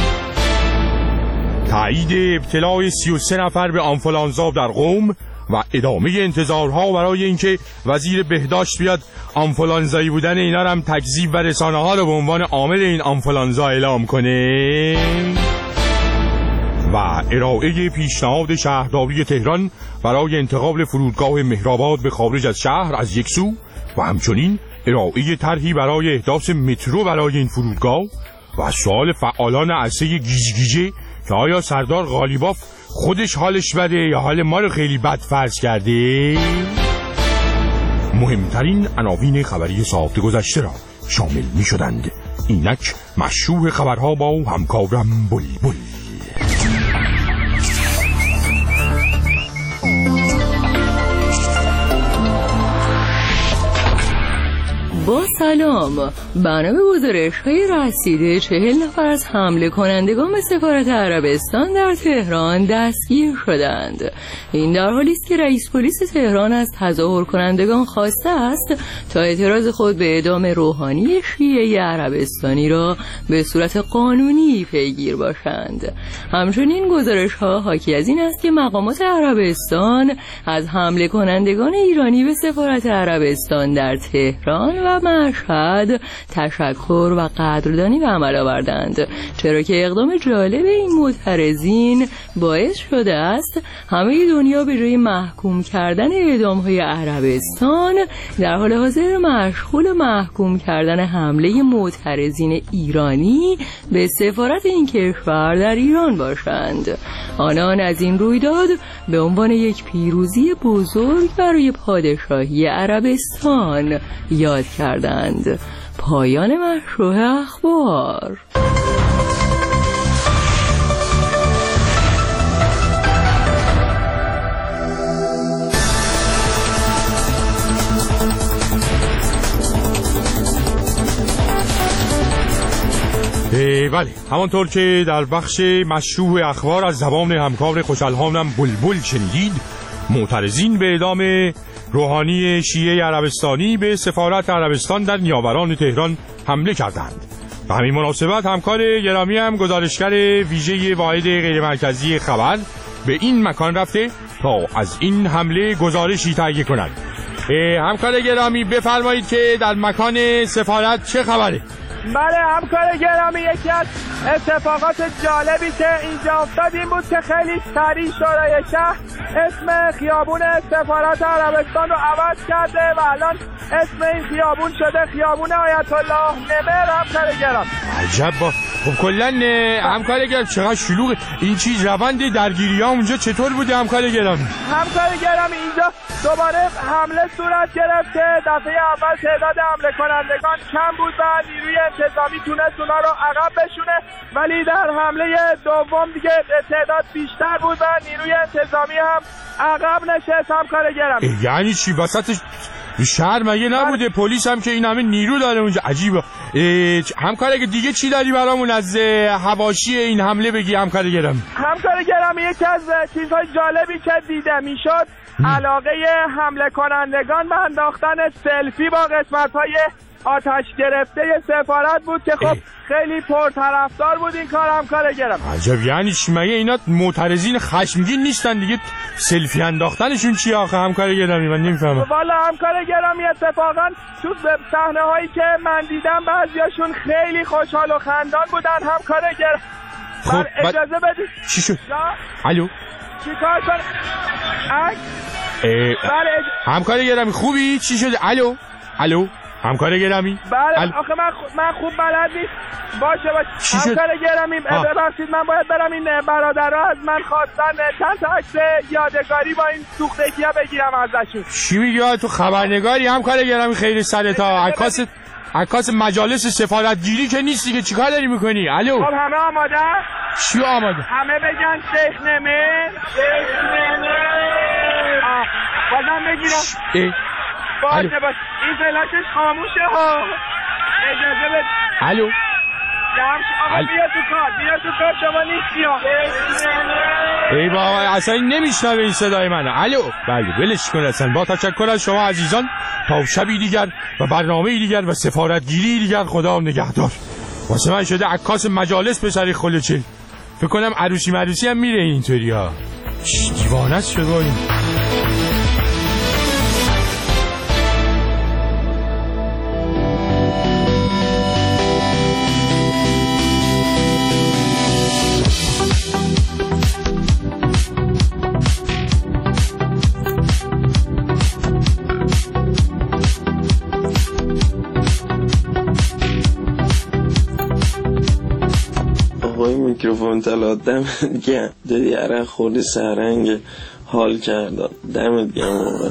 تایید ابتلای 33 نفر به آنفولانزا در قم و ادامه انتظارها برای اینکه وزیر بهداشت بیاد آنفولانزایی بودن اینا رو هم تکذیب و رسانه ها رو به عنوان عامل این آنفولانزا اعلام کنه. و و ارائه پیشنهاد شهرداری تهران برای انتقال فرودگاه مهرآباد به خارج از شهر از یک سو و همچنین ارائه طرحی برای احداث مترو برای این فرودگاه و سوال فعالان عرصه گیجگیجه که آیا سردار قالیباف خودش حالش بده یا حال ما رو خیلی بد فرض کرده. مهمترین عناوین خبری ساعت گذشته را شامل می شدند. اینک مشروع خبرها با همکارم بلبل. با سلام. برنامه گزارش‌های رسیده 40 نفر از حمله کنندگان به سفارت عربستان در تهران دستگیر شدند. این در حالی است که رئیس پلیس تهران از تظاهر کنندگان خواسته است تا اعتراض خود به اعدام روحانی شیعه عربستانی را به صورت قانونی پیگیر باشند. همچنین گزارش‌ها حاکی از این است که مقامات عربستان از حمله کنندگان ایرانی به سفارت عربستان در تهران و مشهد تشکر و قدردانی به عمل آوردند، چرا که اقدام جالب این معترضین باعث شده است همه دنیا به جای محکوم کردن اعدام‌های عربستان در حال حاضر مشغول محکوم کردن حمله معترضین ایرانی به سفارت این کشور در ایران باشند. آنان از این رویداد به عنوان یک پیروزی بزرگ برای پادشاهی عربستان یاد کردند. پایان مشروع اخبار. بله، همانطور که در بخش مشروع اخبار از زبان همکار خوشالهانم بلبل شنیدید، معترضین به اعدام روحانی شیعه عربستانی به سفارت عربستان در نیاوران تهران حمله کردند. به همین مناسبت همکار گرامی هم گزارشگر ویژه واحد غیرمرکزی خبر به این مکان رفته تا از این حمله گزارشی تهیه کنند. همکار گرامی بفرمایید که در مکان سفارت چه خبره؟ بله همکار گرامی، یکی از اتفاقات جالبی که اینجا افتاد این بود که خیلی سریع شورای شهر اسم خیابون سفارت عربستان رو عوض کرده و الان اسم این خیابون شده خیابون آیت الله نمر. همکار گرامی عجب. خب کلا همکار گرامی چقدر شلوغه این چیز، روند درگیری ها اونجا چطور بوده همکار گرامی؟ همکار گرامی اینجا دوباره حمله صورت گرفت که دفعه اول تعداد حمله کنندگان کم بود و نیروی انتظامی تونست اونا رو عقب بشونه، ولی در حمله دوم دیگه تعداد بیشتر بود و نیروی انتظامی هم عقب نشست. همکار گرامی یعنی چی وسط شهر مگه نبوده؟ پلیس هم که این همه نیرو داره اونجا، عجیبه. همکار دیگه چی داری برامون از حواشی این حمله بگی همکار گرامی؟ همکار گرامی یکی از چیزهای جالبی که دیده میشد علاقه حمله کنندگان به انداختن سلفی با قسمت‌های آتش گرفته سفارت بود که خب خیلی پرطرفدار بود این کار. همکار گرامی عجب. یعنی مگه اینا معترضین خشمگین نیستن دیگه سلفی انداختنشون چی آخه همکار گرامی؟ من نمیفهمم والا همکار گرامی. اتفاقا تو صحنه هایی که من دیدم بعضیاشون خیلی خوشحال و خندان بودن. همکار گرامی خب اجازه بدید. چی شد؟ الو چی کار کنم؟ بله همکار گرامی خوبی؟ چی شده؟ الو همکار گرامی؟ بله آخه من خوب بلد نیست. باشه همکار گرامی ببخشید من باید برم. این برادرها از من خواستن چند تا عکس یادگاری با این سوختگی‌ها بگیرم ازشون. چی میگی تو خبرنگاری همکار گرامی؟ خیلی سرتا عکاس مجالس سفارتگیری که نیستی که چیکار داری میکنی؟ الو خب همه آماده؟ چی آماده؟ همه بگن شیخ نمر. بازم بگیرم باشه این فلاشش خاموشه ها. اجازه بده. الو آقا بیا تو کار شما نیستی ها. ای بابا اصلا نمیشنوه این صدای منه. الو بله ولش کن اصلا. با تشکر از شما عزیزان تا شبی دیگر و برنامه دیگر و سفارتگیری دیگر خدا نگهدار. واسه من شده عکاس مجالس پسری خلوچه. فکر کنم عروسی هم میره اینطوری ها. دیوانه است شده این. میکروفون طلا دمت گرم، دادی عرق خوردی سرنگ حال کرد، دمت گرم واقعا.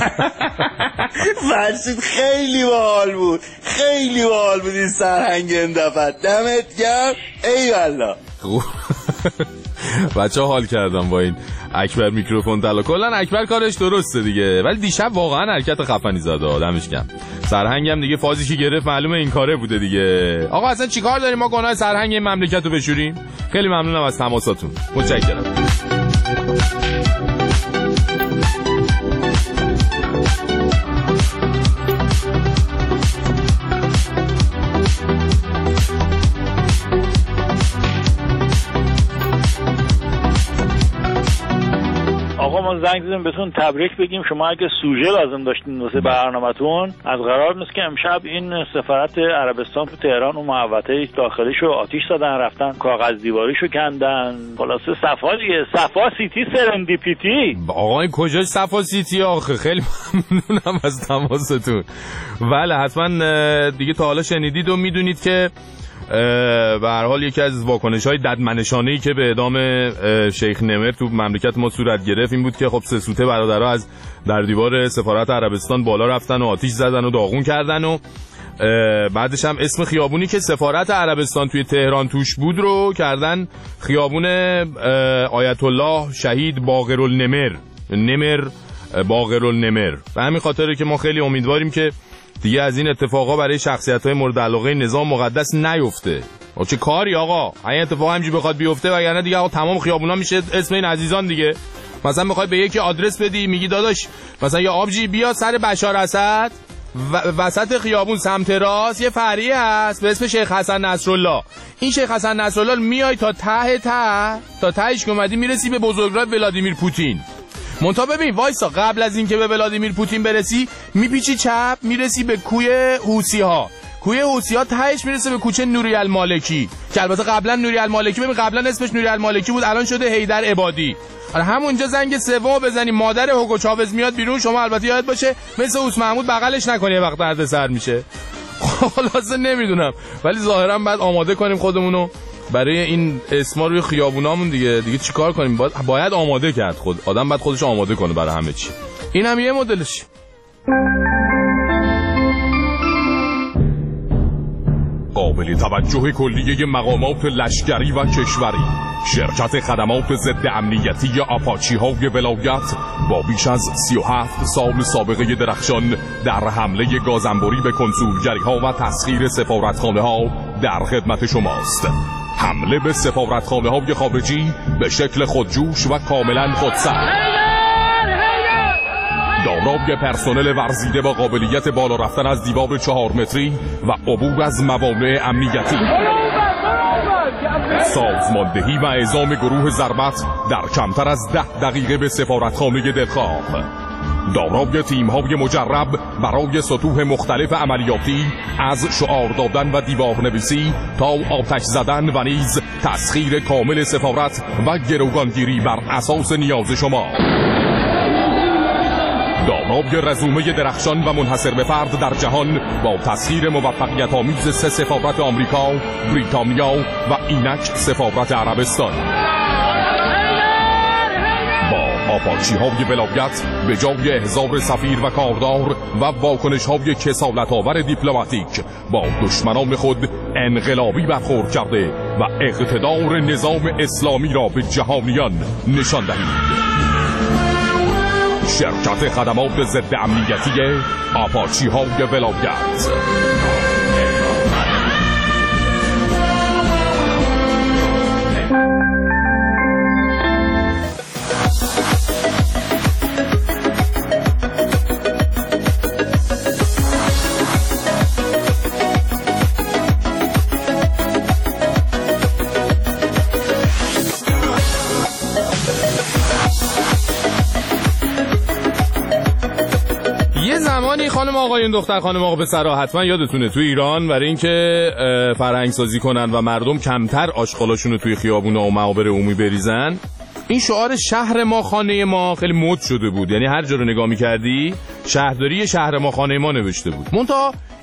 فرشید خیلی باحال بود، خیلی باحال بود این سرهنگ این دفعه، دمت گرم. ای والله بچه ها حال کردم با این اکبر میکروفون طلا. کلا اکبر کارش درسته دیگه، ولی دیشب واقعا حرکت خفنی زد، آدمش کم. سرهنگم دیگه فازی که گرفت معلومه این کاره بوده دیگه. آقا اصلا چیکار داریم ما گناه سرهنگ این مملکت رو بشوریم؟ خیلی ممنونم از تماساتون، متشکرم. آقا ما زنگ زدیم بهتون تبریک بگیم، شما اگه سوژه لازم داشتین واسه برنامه‌تون، از قرار نیست که امشب این سفارت عربستان تو تهران و محوطه داخلیشو آتیش زدن، رفتن کاغذ دیواریشو کندن، خلاصه صفا دیگه، صفا سیتی سرندیپیتی. آقا این کجاش صفا سیتی آخه؟ خیلی ممنونم از تماستون. بله حتما دیگه تا حالا شنیدید و میدونید که به هر حال یکی از واکنش‌های ددمنشانه‌ای که به اعدام شیخ نمر تو مملکت ما صورت گرفت این بود که خب سه سوته برادرها از در دیوار سفارت عربستان بالا رفتن و آتیش زدن و داغون کردن و بعدش هم اسم خیابونی که سفارت عربستان توی تهران توش بود رو کردن خیابون آیت الله شهید باقرالنمر، نمر باقرالنمر. به همین خاطره که ما خیلی امیدواریم که دیگه از این اتفاقا برای شخصیت‌های مورد علاقه نظام مقدس نیفته. چه کاری آقا؟ این اتفاق همینجوری بخواد بیفته وگرنه دیگه آقا تمام خیابونا میشه اسم این عزیزان دیگه. مثلا میخوای به یکی آدرس بدی، میگی داداش مثلا یا آبجی بیا سر بشار اسد وسط خیابون سمت راست یه فرعی هست به اسم شیخ حسن نصرالله. این شیخ حسن نصرالله میای تا ته تا تهش که اومدی میرسی به بزرگراه ولادیمیر پوتین. منتها ببین وایسا، قبل از این که به ولادیمیر پوتین برسی میپیچی چپ میرسی به کوی حوثی‌ها. کوی حوثی‌ها تهش میرسه به کوچه نوری المالکی که البته قبلا نوری المالکی ببین قبلا اسمش نوری المالکی بود، الان شده حیدر عبادی. همونجا زنگ سوم بزنی مادر هوگو چاوز میاد بیرون، شما البته یاد باشه مثل اوس محمود بغلش نکنی یه وقت درد سر میشه. خلاصه نمیدونم ولی ظاهرا بعد آماده کنیم خودمونو برای این اسما روی خیابونامون دیگه چیکار کنیم؟ باید آماده کرد، خود آدم بعد خودش آماده کنه برای همه چی. این هم یه مدلش. قابل توجه کلیه مقامات لشکری و کشوری، شرکت خدمات ضد امنیتی آپاچی های ولایت با بیش از 37 سال سابقه درخشان در حمله گازنبوری به کنسولگری ها و تسخیر سفارتخانه ها در خدمت شماست. حمله به سفارتخانه های خارجی به شکل خودجوش و کاملا خودسر، دارای پرسنل ورزیده با قابلیت بالا رفتن از دیوار 4 متری و عبور از موانع امنیتی، سازماندهی و اعزام گروه ضربت در کمتر از 10 دقیقه به سفارتخانه دلخواه، دارای تیم‌های مجرب برای سطوح مختلف عملیاتی از شعار دادن و دیوارنویسی تا آتش زدن و نیز تسخیر کامل سفارت و گروگانگیری بر اساس نیاز شما، دارای رزومه درخشان و منحصر به فرد در جهان با تسخیر موفقیت آمیز 3 سفارت آمریکا، بریتانیا و اینک سفارت عربستان. با آپاچی های ولایت به جای احضار سفیر و کاردار و واکنش های کسالت آور دیپلماتیک با دشمنان خود انقلابی برخورد کرده و اقتدار نظام اسلامی را به جهانیان نشان دهید. شرکت خدمات ضد امنیتی آپاچی های ولایت. خانم آقایون دختر خانم آقا پسرها حتما یادتونه تو ایران برای اینکه فرهنگ سازی کنن و مردم کمتر آشغالاشون رو توی خیابونا و معابر عمومی بریزن، این شعار شهر ما خانه ما خیلی مد شده بود. یعنی هر جا رو نگاه می‌کردی شهرداری شهر ما خانه ما نوشته بود. منتها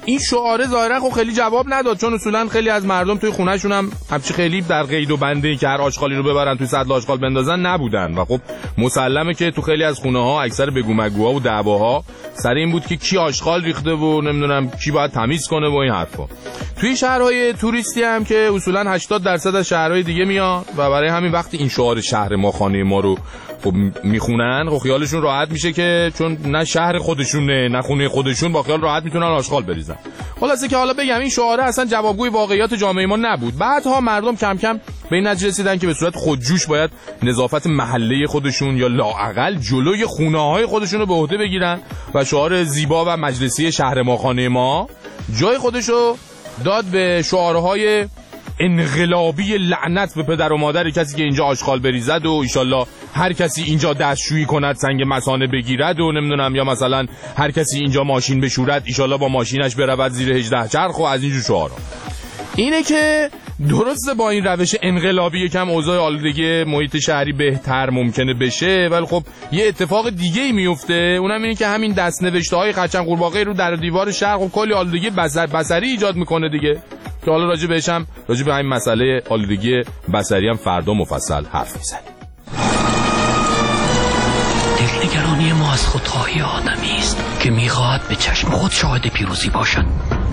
این شعاره ظاهرا خب خیلی جواب نداد، چون اصولا خیلی از مردم توی خونه‌شون هم همچی خیلی در قید و بنده‌ای که هر آشغالی رو ببرن توی سطل آشغال بندازن نبودن و خب مسلمه که تو خیلی از خونه‌ها اکثر بگو مگوها و دعواها سر این بود که کی آشغال ریخته و نمیدونم کی باید تمیز کنه و این حرفا. توی شهرهای توریستی هم که اصولا 80% از شهرهای دیگه میاد و برای همین وقتی این شعار شهر ما خانه ما رو خب میخونن، خب خیالشون راحت میشه که چون نه شهر خودشونه نه خونه خودشون، با خیال راحت میتونن آشغال بریزن. خلاصه که حالا بگم این شعاره اصلا جوابگوی واقعیات جامعه ما نبود. بعدها مردم کم کم به این نتیجه رسیدن که به صورت خودجوش باید نظافت محله خودشون یا لااقل جلوی خونه‌های خودشون رو به عهده بگیرن و شعار زیبا و مجلسی شهر ما خانه ما جای خودشو داد به شعارهای انقلابی لعنت به پدر و مادر کسی که اینجا آشغال بریزد و ایشالله هر کسی اینجا دستشویی کند سنگ مثانه بگیرد و نمیدونم، یا مثلا هر کسی اینجا ماشین بشورد ایشالله با ماشینش برود زیر 18 چرخ و از اینجور شعارها. اینه که درسته با این روش انقلابی یکم اوضاع آلودگی محیط شهری بهتر ممکنه بشه، ولی خب یه اتفاق دیگه‌ای میفته، اونم اینه که همین دست‌نوشته‌های خچن قورباغه رو در دیوار شهر و کلی آلودگی بصری ایجاد میکنه دیگه، که حالا راجع به همین مسئله آلودگی بصری هم فردا مفصل حرف میزنیم. دلنگرانی ما از خودخواهی آدمی است که میخواهد به چشم خود شاهد پیروزی باشد.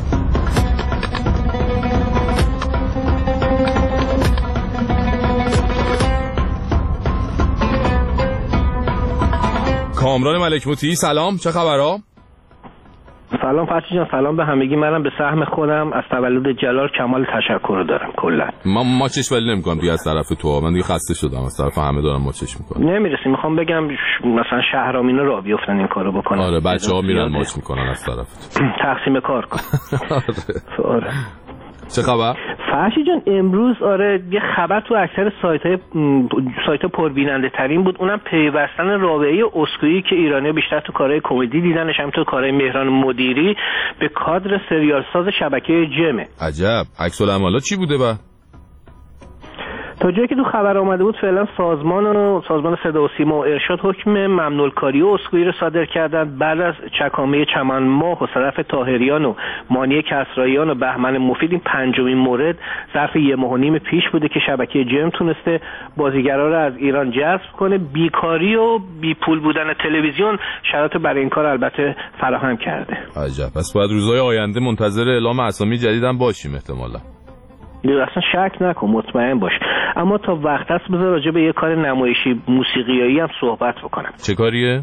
کامران ملک موتی، سلام، چه خبرها؟ سلام فرشی جان، سلام به همگی. منم به سهم خودم از تولد جلال کمال تشکر دارم. کلا ما چش ولی نمی‌کنم دیگه از طرف تو، من دیگه خسته شدم از طرف همه دارم ما چش می‌کنم. نمیرسیم. میخوام بگم مثلا شهرامینو راه بیفتن این کارو بکنن. آره بچه‌ها میرن ماچ میکنن از طرف تقسیم کار کن. آره. چه خبر؟ فرشی جان امروز یه خبر تو اکثر سایت پربیننده ترین بود، اونم پیوستن رابعه اسکویی که ایرانی‌ها بیشتر تو کارهای کمدی دیدنش، هم تو کارهای مهران مدیری به کادر سریال ساز شبکه جمه. عجب، عکس العملات چی بوده با؟ تا جایی که تو خبر آمده بود فعلا سازمان صدا و سیما و ارشاد حکم ممنوع‌کاری اسکوئی رو صادر کردن بعد از چکامه چمن ماه و صدف طاهریان و مانی کسراییان و بهمن مفید. این پنجمین مورد ظرف 1.5 ماه پیش بوده که شبکه جم تونسته بازیگرا رو از ایران جذب کنه. بیکاری و بی پول بودن تلویزیون شرایط برای این کار البته فراهم کرده. عجب، پس باید روزهای آینده منتظر اعلام اسامی جدیدم باشیم احتمالاً. اصلا شک نکن، مطمئن باش. اما تا وقت هست بذار راجع به یه کار نمایشی موسیقیایی هم صحبت بکنم. چه کاریه؟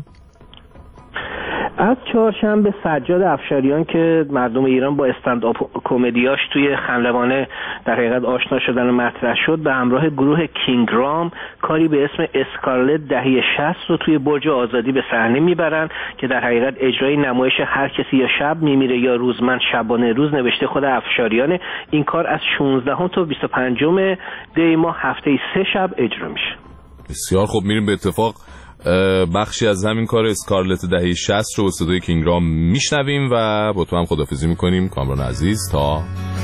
از چهارشنبه سجاد افشاریان که مردم ایران با استند آپ کمدیاش توی خلبانه در حقیقت آشنا شدن و مطرح شد، به همراه گروه کینگرام کاری به اسم اسکارلت دهه 60 رو توی برج آزادی به صحنه میبرن که در حقیقت اجرای نمایش هر کسی یا شب میمیره یا روزمن شبانه روز نوشته خود افشاریانه. این کار از 16 تا 25 دی ماه هفته 3 شب اجرا میشه. بسیار خوب، میریم به اتفاق بخشی از همین کار اسکارلت دهه 60 رو با صدای کینگرام میشنویم و با تو هم خداحافظی میکنیم کامران عزیز. تا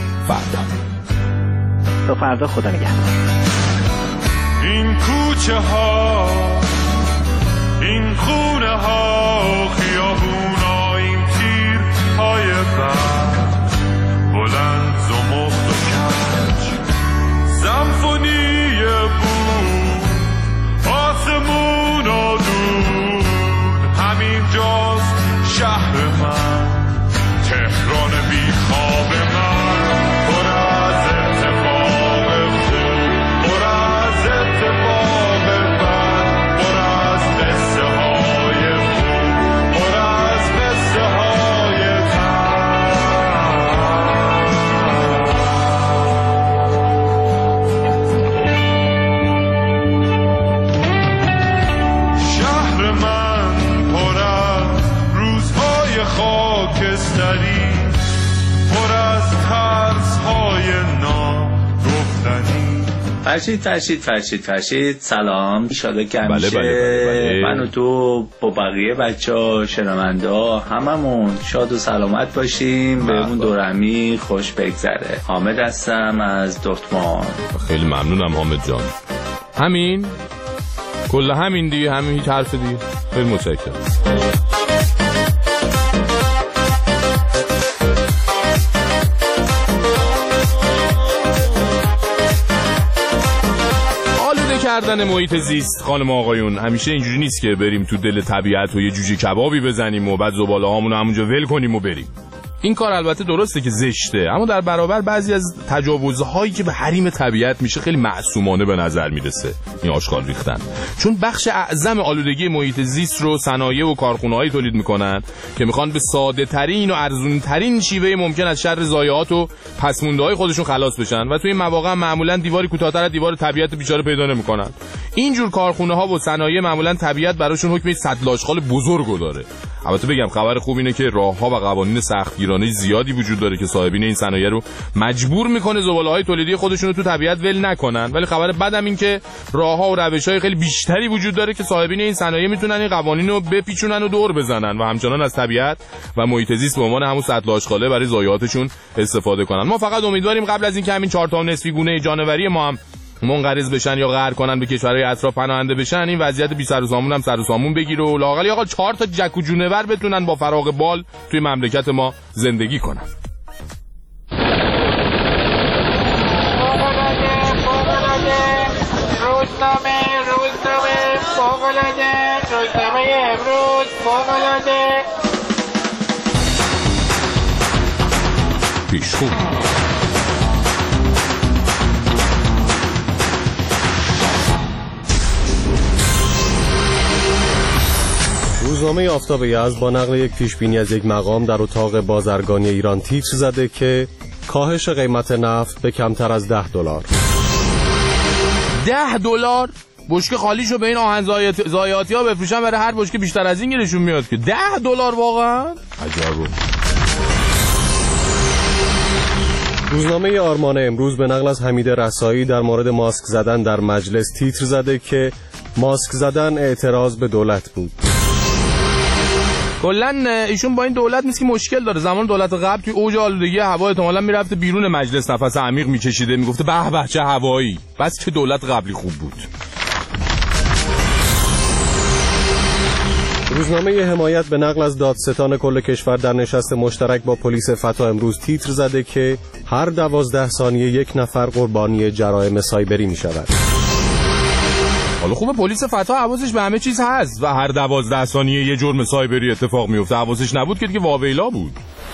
فردا خدا نگهدار. این کوچه ها، این خونه ها، خیابونا، این تیر های برد بلند زمخت و کج، سمفونی بود آسمون و دود، همین جاست شهر من، تهران بی خواب من، پر از اتفاق خوب، پر از اتفاق بد، پر از قصه های خوب، پر از قصه های شهر من پر از روزهای خاکستری، پر از ترس‌های ناگفتنی. فرشید سلام. ایشالا که همیشه من و تو با بقیه بچه‌ها شنونده هممون شاد و سلامت باشیم، بهمون دورمی خوش بگذره. حامد هستم از دورتموند. خیلی ممنونم حامد جان. همین کل همین دیگه، همین هیچ حرف دیگه. خیلی متشکرم. کردن محیط زیست خانم آقایون همیشه اینجوری نیست که بریم تو دل طبیعت و یه جوجه کبابی بزنیم و بعد زباله هامون همونجا ول کنیم و بریم. این کار البته درسته که زشته، اما در برابر بعضی از تجاوزهایی که به حریم طبیعت میشه خیلی معصومانه به نظر میرسه این آشغال ریختن، چون بخش اعظم آلودگی محیط زیست رو صنایع و کارخونه‌هایی تولید میکنن که میخوان به ساده ترین و ارزون ترین شیوه ممکن از شر ضایعات و پسمونده‌های خودشون خلاص بشن و توی این مواقع معمولا دیواری کوتاه‌تر از دیوار طبیعت بیچاره پیدا نمیکنن. اینجور کارخونه‌ها و صنایع معمولا طبیعت براشون حکم سطل آشغال بزرگو داره. البته بگم خبر خوب اینه که راه‌ها و قوانین سختگیرانه زیادی وجود داره که صاحبین این صنایع رو مجبور میکنه زباله‌های تولیدی خودشون رو تو طبیعت ول نکنن، ولی خبر بدم این که راه‌ها و روش‌های خیلی بیشتری وجود داره که صاحبین این صنایع میتونن این قوانین رو بپیچونن و دور بزنن و همچنان از طبیعت و محیط زیست به عنوان همون سطل آشغاله برای ضایعاتشون استفاده کنن. ما فقط امیدواریم قبل از اینکه همین 4 تا نصفی گونه جانوری ما هم منقرض بشن یا غرق کنن به کشورهای اطراف پناهنده بشن، این وضعیت بی سر و سامون هم سر و سامون بگیره و لااقل آقا 4 تا جک و جونور بتونن با فراغ بال توی مملکت ما زندگی کنن. روزنامه امروز فوق‌العاده پیشخون روزنامه آفتاب یزد با نقل یک پیشبینی از یک مقام در اتاق بازرگانی ایران تیتر زده که کاهش قیمت نفت به کمتر از $10. $10 بشکه خالیشو به این آهن ضایعاتی ها بفروشن، برای هر بشکه بیشتر از این گیرشون میاد که $10 واقعا عجبه. روزنامه آرمان امروز به نقل از حمید رسایی در مورد ماسک زدن در مجلس تیتر زده که ماسک زدن اعتراض به دولت بود. کلن ایشون با این دولت نیست که مشکل داره. زمان دولت قبل توی اوج آلودگی هوا احتمالاً میرفته بیرون مجلس نفس عمیق میکشیده میگفته به به چه هوایی، بس که دولت قبلی خوب بود. روزنامه حمایت به نقل از دادستان کل کشور در نشست مشترک با پلیس فتا امروز تیتر زده که هر 12 ثانیه یک نفر قربانی جرایم سایبری میشود. حالا خوبه پلیس فتا حواسش به همه چیز هست و هر 12 ثانیه یه جرم سایبری اتفاق میفته. حواسش نبود که دیگه واویلا بود.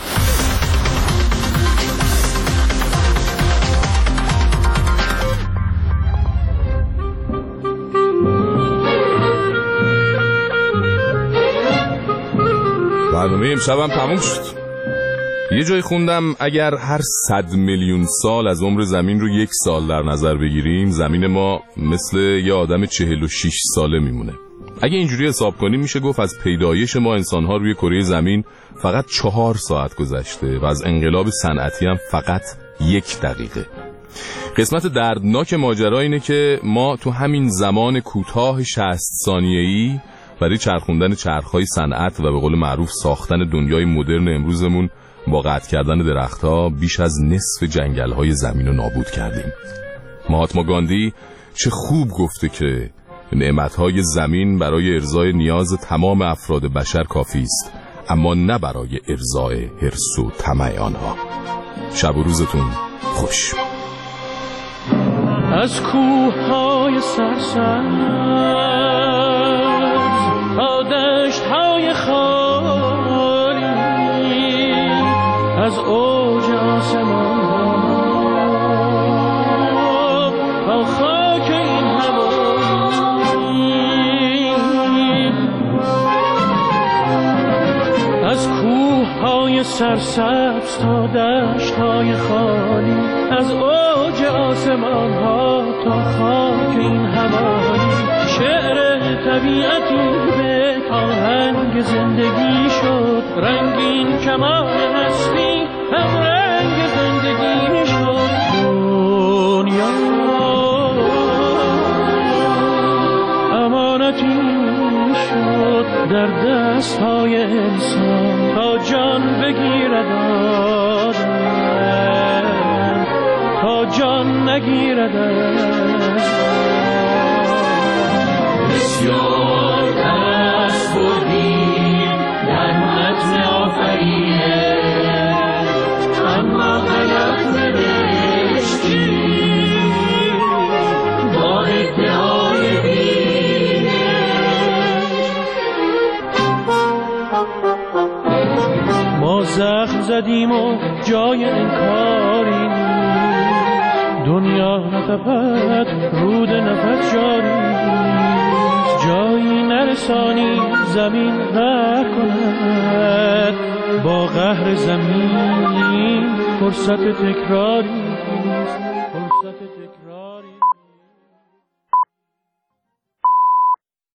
برنامه امشبم تموم شد. یه جای خوندم اگر هر 100 میلیون سال از عمر زمین رو 1 سال در نظر بگیریم، زمین ما مثل یه آدم 46 ساله میمونه. اگه اینجوری حساب کنیم میشه گفت از پیدایش ما انسان‌ها روی کره زمین فقط 4 ساعت گذشته و از انقلاب صنعتی هم فقط 1 دقیقه. قسمت دردناک ماجرا اینه که ما تو همین زمان کوتاه 60 ثانیه‌ای برای چرخوندن چرخ‌های صنعت و به قول معروف ساختن دنیای مدرن امروزمون با قطع کردن درخت‌ها بیش از نصف جنگل‌های زمین رو نابود کردیم. مهاتما گاندی چه خوب گفته که نعمت‌های زمین برای ارضای نیاز تمام افراد بشر کافی است، اما نه برای ارضای حرص و طمع آنها. شب و روزتون خوش. از کوه‌های سرسبز تا دشت‌های خالی، از اوج آسمان تا خاک این هوایی، از کوه‌های سرسبز تا دشت‌های خالی، از اوج آسمان ها تا خاک این هوایی. شعر طبیعتی به آهنگ زندگی شد، رنگین کمان هستی هم رنگ زندگی شد. دنیا امانتی شد در دست های انسان تا جان بگیرد آدم، تا جان نگیرد. بسیار دست بردیم در متن آفرینش، اما غلط نوشتیم با ادعای زدیم و جای انکاری نیست. دنیا نتپد رود نفس جاری نیست. جایی نرسانی زمین قهر کند، با قهر زمین فرصت تکراری